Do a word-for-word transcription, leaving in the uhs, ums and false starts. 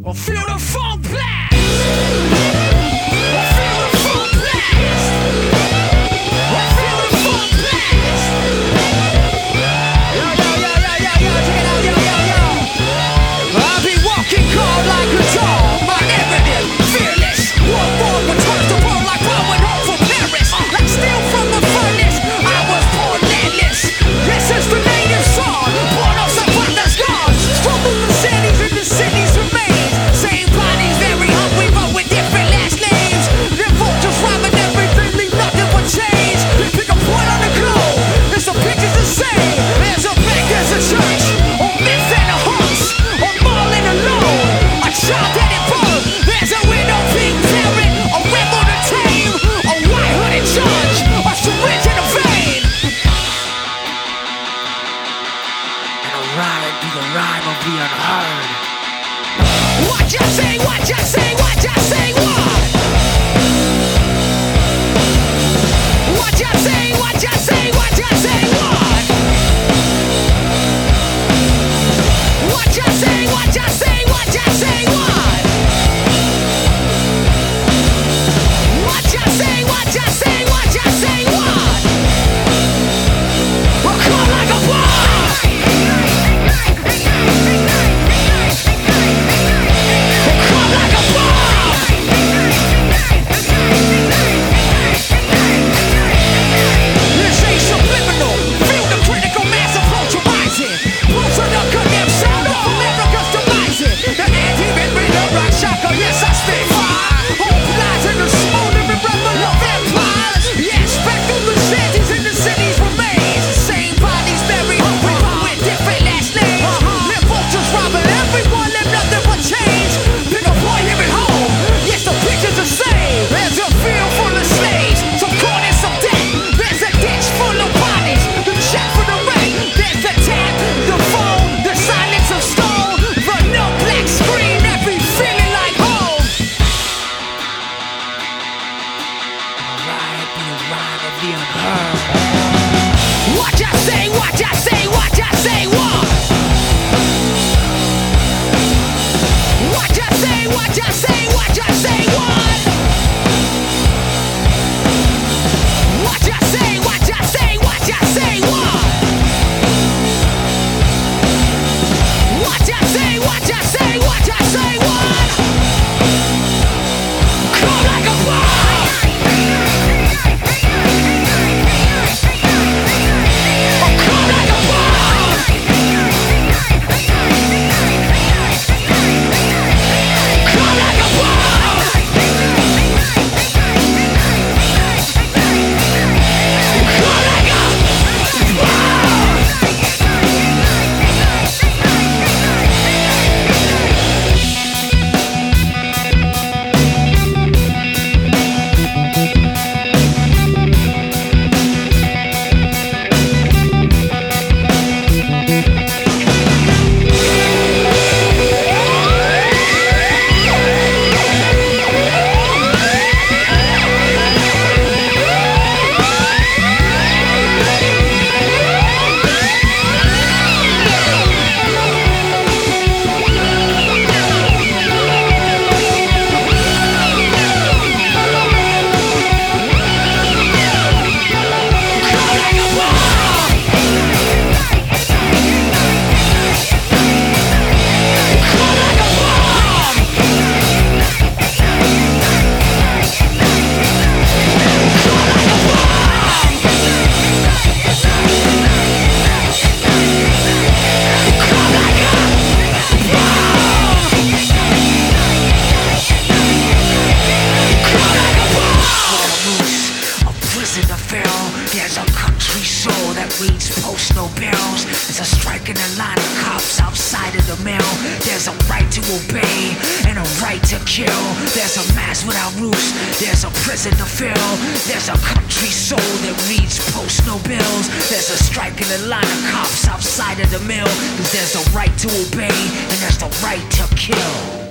Well, feel the funk blast. Well, feel the funk blast. Well, feel the funk blast. Yo, yo, yo, yo, yo, yo, check it out, yo, yo, yo. I'll be walking cold like a dog, my evident, fearless. One more returns the world like blowing home from Paris. Like steel from the furnace, I was born landless. This is the native song, born of some father's gods. Struggle the cities and the cities remains. Same bodies, very hungry, but with different last names. Their vultures robbing everything, leave nothing but change. Pick a point on the globe, there's some pictures the same. There's a bank, there's a church, or myth and a horse, or Marlin alone, a child that it birth. There's a widow, pink parent, a rebel to tame, a white hooded judge, a syringe in a vein. And a ride be the rhyme of the unheard. What you say, what you say, what you say, what? What you say, what you say, what you say, what? What you say, what you say, what you say, what? What you say, what you say, what you say, what? Well, come like a bomb. Come like a bomb. This ain't subliminal. Feel the critical mass approach arising. Roots of the condemned sound of America's demising. The anti-man with the rock shocker, yes, I stay fire. Hope lies in the smoldering rebel of empires. Yes, back through the shanties and the cities remains. Same bodies very hungry, but with different last names. Their vultures robbing everyone, and nothing but change. Pick a boy here at home, yes, the picture's the same. There's a field full of slaves, some corn and some debt. There's a ditch full of bodies, the check for the rent. There's the tap, the phone, the silence of stone. The no black screen, every feeling like home. Alright, be a rhyme of the unheard. What you say, what you say, what you say, what? What you say, what you say, what you say, what? What you say, what you say, what you say, what? What you say, what you say, what you say, what? Come like a bomb. Oh, come like a bomb. Come like a bomb. Come like a bomb. There's a country soul that reads post-no barrels. There's a strike in the line of cops outside of the mill. There's a right to obey and a right to kill. There's a mass without roofs. There's a prison to fill. There's a country soul that reads post-no bills. There's a strike in the line of cops outside of the mill. Cause there's a right to obey and there's the right to kill.